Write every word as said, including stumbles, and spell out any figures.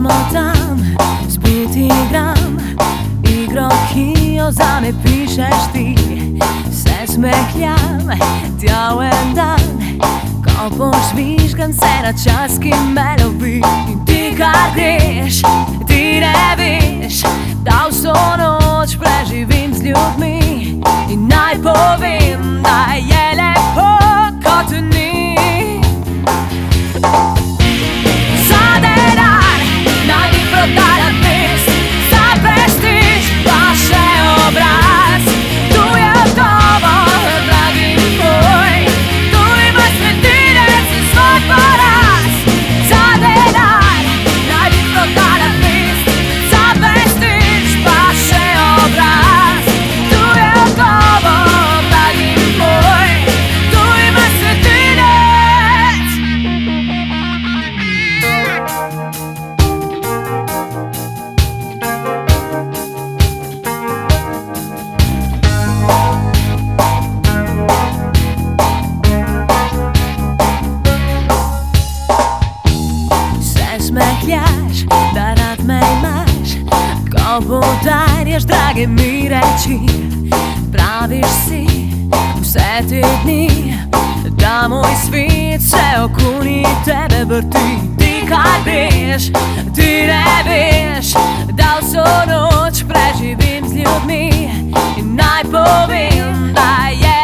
smo tam, spet igram igro, ki jo zame pišeš ti. Se smehljam tja v en dan, ko požvižgam se na čas, ki me lovi. In ti kar greš, ti ne veš, da vso noč preživim z ljudmi. In naj povem, da je lepo, kot ni. Za denar naj bi prodala vest, za prestiž pa še obraz. Tu je odgovor, dragi moj, tu imaš sredinec in svoj poraz. Za denar naj bi prodala vest, za prestiž pa še obraz. Tu je odgovor, dragi moj, tu imaš sredinec. Smehljaš, da rad me imaš, ko poudarjaš drage mi reči. Praviš si vse te dni, da moj svet se okoli tebe vrti. Ti kaj veš, ti ne veš, da vso noč preživim z ljudmi. In naj povem, da je